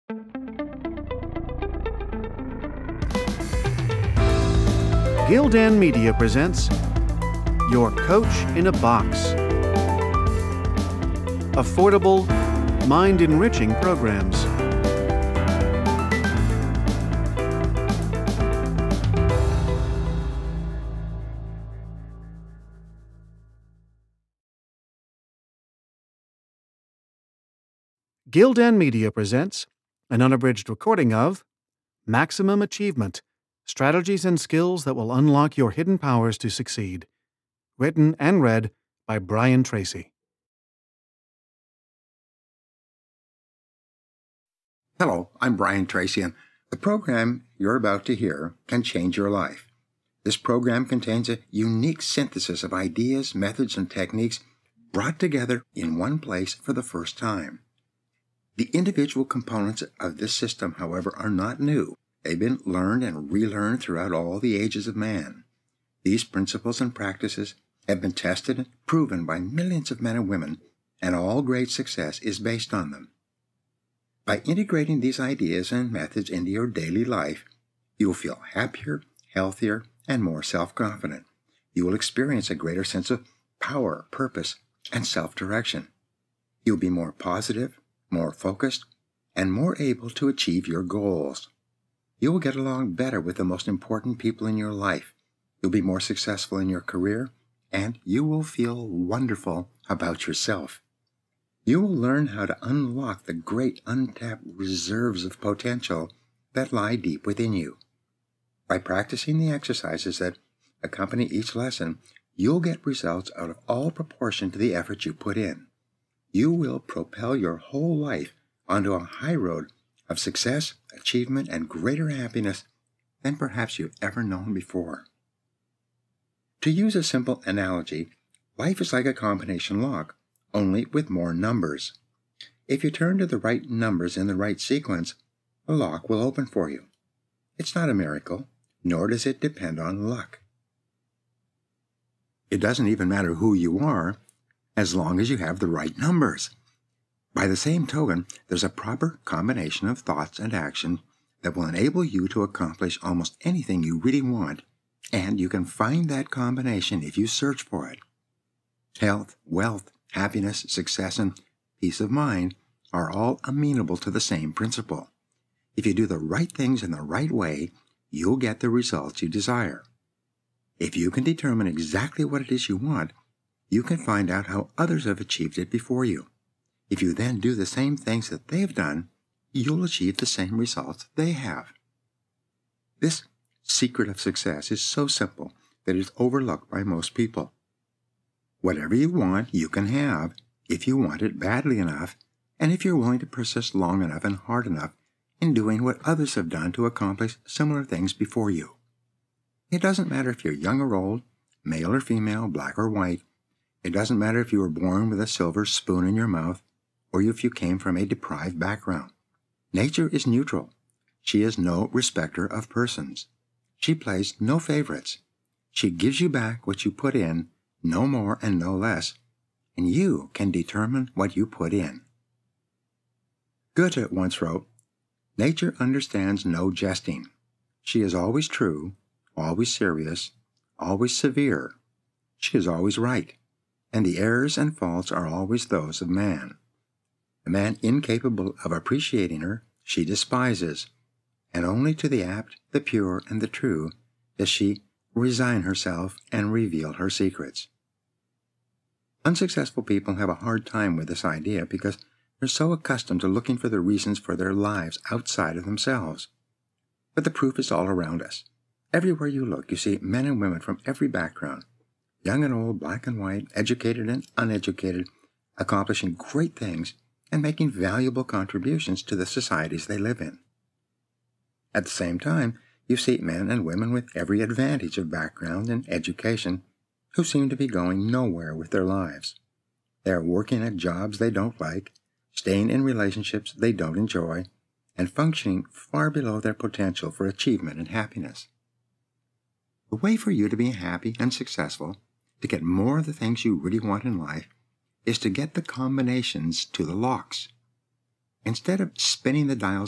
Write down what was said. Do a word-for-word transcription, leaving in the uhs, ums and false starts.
Gildan Media presents Your Coach in a Box. Affordable, mind-enriching programs. Gildan Media presents an unabridged recording of Maximum Achievement: Strategies and Skills That Will Unlock Your Hidden Powers to Succeed. Written and read by Brian Tracy. Hello, I'm Brian Tracy, and the program you're about to hear can change your life. This program contains a unique synthesis of ideas, methods, and techniques brought together in one place for the first time. The individual components of this system, however, are not new. They've been learned and relearned throughout all the ages of man. These principles and practices have been tested and proven by millions of men and women, and all great success is based on them. By integrating these ideas and methods into your daily life, you will feel happier, healthier, and more self-confident. You will experience a greater sense of power, purpose, and self-direction. You'll be more positive, more focused, and more able to achieve your goals. You will get along better with the most important people in your life. You'll be more successful in your career, and you will feel wonderful about yourself. You will learn how to unlock the great untapped reserves of potential that lie deep within you. By practicing the exercises that accompany each lesson, you'll get results out of all proportion to the effort you put in. You will propel your whole life onto a high road of success, achievement, and greater happiness than perhaps you've ever known before. To use a simple analogy, life is like a combination lock, only with more numbers. If you turn to the right numbers in the right sequence, the lock will open for you. It's not a miracle, nor does it depend on luck. It doesn't even matter who you are, as long as you have the right numbers. By the same token, there's a proper combination of thoughts and action that will enable you to accomplish almost anything you really want, and you can find that combination if you search for it. Health, wealth, happiness, success, and peace of mind are all amenable to the same principle. If you do the right things in the right way, you'll get the results you desire. If you can determine exactly what it is you want, you can find out how others have achieved it before you. If you then do the same things that they've done, you'll achieve the same results they have. This secret of success is so simple that it's overlooked by most people. Whatever you want, you can have, if you want it badly enough, and if you're willing to persist long enough and hard enough in doing what others have done to accomplish similar things before you. It doesn't matter if you're young or old, male or female, black or white. It doesn't matter if you were born with a silver spoon in your mouth, or if you came from a deprived background. Nature is neutral. She is no respecter of persons. She plays no favorites. She gives you back what you put in, no more and no less, and you can determine what you put in. Goethe once wrote, "Nature understands no jesting. She is always true, always serious, always severe. She is always right, and the errors and faults are always those of man. The man incapable of appreciating her she despises, and only to the apt, the pure, and the true does she resign herself and reveal her secrets." Unsuccessful people have a hard time with this idea because they're so accustomed to looking for the reasons for their lives outside of themselves. But the proof is all around us. Everywhere you look, you see men and women from every background, young and old, black and white, educated and uneducated, accomplishing great things and making valuable contributions to the societies they live in. At the same time, you see men and women with every advantage of background and education who seem to be going nowhere with their lives. They are working at jobs they don't like, staying in relationships they don't enjoy, and functioning far below their potential for achievement and happiness. The way for you to be happy and successful, to get more of the things you really want in life, is to get the combinations to the locks. Instead of spinning the dials